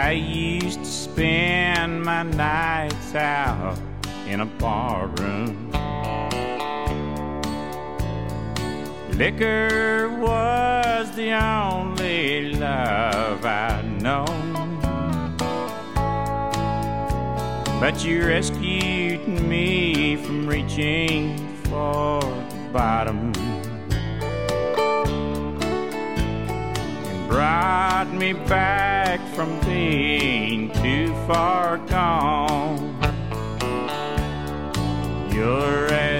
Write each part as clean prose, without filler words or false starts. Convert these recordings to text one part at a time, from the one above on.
I used to spend my nights out in a bar room. Liquor was the only love I'd known. But you rescued me from reaching for the bottom and brought me back from being too far gone. You're as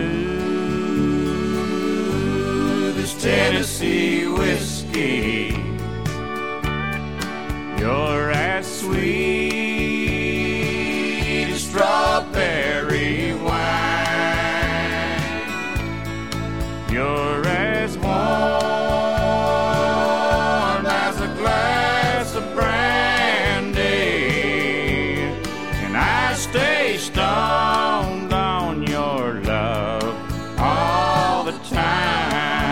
smooth as Tennessee whiskey. You're as sweet as strawberry wine. You're as warm as a glass of brandy, and I stay stoned on your love all the time.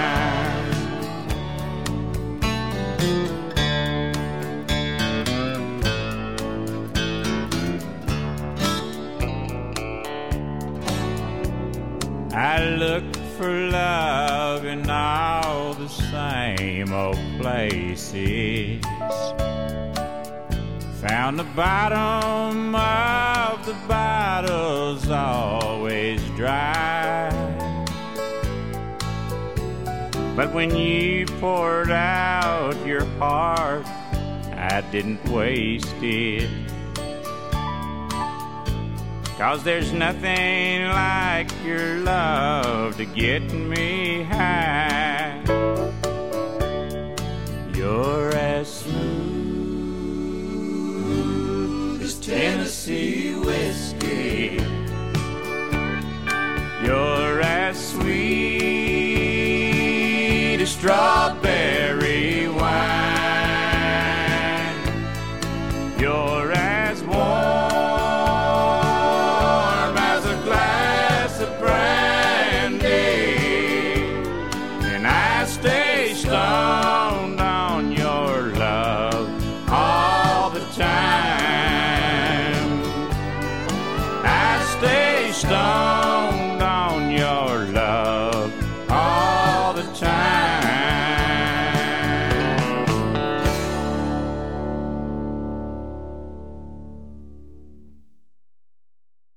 I looked for love in all the same old places, found the bottom of the bottles always dry. But when you poured out your heart, I didn't waste it, 'cause there's nothing like your love to get me high. You're as smooth as Tennessee whiskey. You're as sweet as strawberry wine. You're as warm as a glass of brandy, and I stay stoned on your love all the time. I stay stoned